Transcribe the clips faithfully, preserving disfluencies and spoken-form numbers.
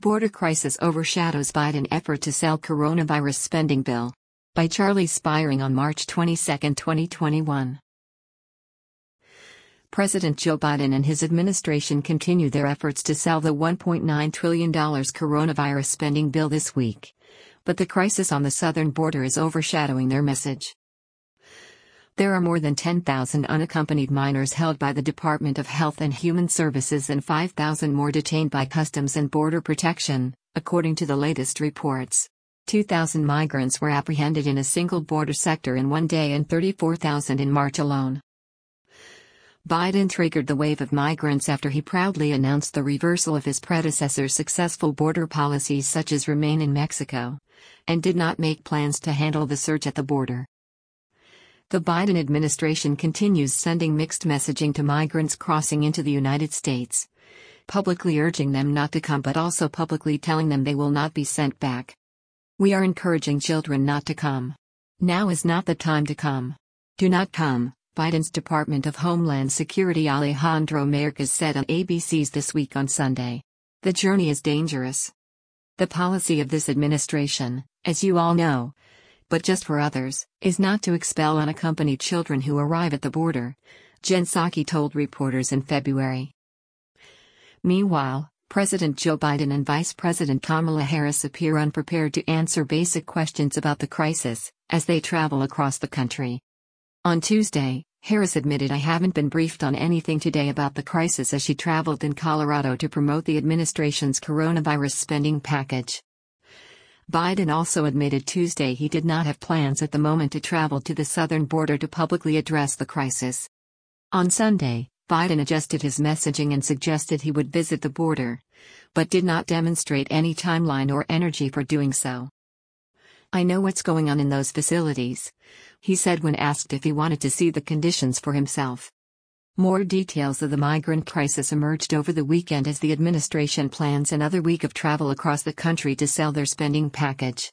Border Crisis Overshadows Biden Effort to Sell Coronavirus Spending Bill. By Charlie Spiering on March twenty-second, twenty twenty-one. President Joe Biden and his administration continue their efforts to sell the one point nine trillion dollars coronavirus spending bill this week. But the crisis on the southern border is overshadowing their message. There are more than ten thousand unaccompanied minors held by the Department of Health and Human Services and five thousand more detained by Customs and Border Protection, according to the latest reports. two thousand migrants were apprehended in a single border sector in one day and thirty-four thousand in March alone. Biden triggered the wave of migrants after he proudly announced the reversal of his predecessor's successful border policies such as Remain in Mexico, and did not make plans to handle the surge at the border. The Biden administration continues sending mixed messaging to migrants crossing into the United States, publicly urging them not to come but also publicly telling them they will not be sent back. We are encouraging children not to come. Now is not the time to come. Do not come, Biden's Department of Homeland Security Alejandro Mayorkas said on A B C's This Week on Sunday. The journey is dangerous. The policy of this administration, as you all know, but just for others, is not to expel unaccompanied children who arrive at the border, Jen Psaki told reporters in February. Meanwhile, President Joe Biden and Vice President Kamala Harris appear unprepared to answer basic questions about the crisis, as they travel across the country. On Tuesday, Harris admitted I haven't been briefed on anything today about the crisis as she traveled in Colorado to promote the administration's coronavirus spending package. Biden also admitted Tuesday he did not have plans at the moment to travel to the southern border to publicly address the crisis. On Sunday, Biden adjusted his messaging and suggested he would visit the border, but did not demonstrate any timeline or energy for doing so. I know what's going on in those facilities, he said when asked if he wanted to see the conditions for himself. More details of the migrant crisis emerged over the weekend as the administration plans another week of travel across the country to sell their spending package.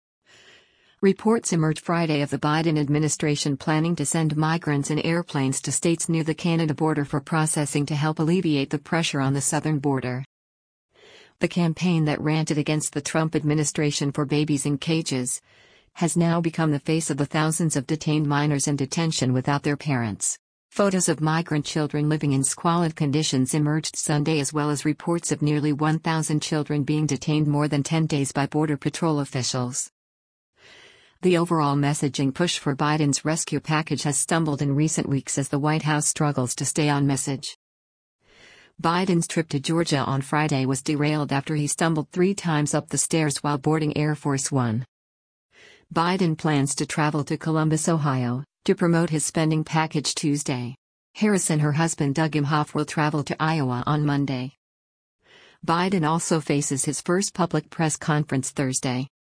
Reports emerged Friday of the Biden administration planning to send migrants in airplanes to states near the Canada border for processing to help alleviate the pressure on the southern border. The campaign that ranted against the Trump administration for babies in cages has now become the face of the thousands of detained minors in detention without their parents. Photos of migrant children living in squalid conditions emerged Sunday, as well as reports of nearly one thousand children being detained more than ten days by Border Patrol officials. The overall messaging push for Biden's rescue package has stumbled in recent weeks as the White House struggles to stay on message. Biden's trip to Georgia on Friday was derailed after he stumbled three times up the stairs while boarding Air Force One. Biden plans to travel to Columbus, Ohio, to promote his spending package Tuesday. Harris and her husband Doug Imhoff will travel to Iowa on Monday. Biden also faces his first public press conference Thursday.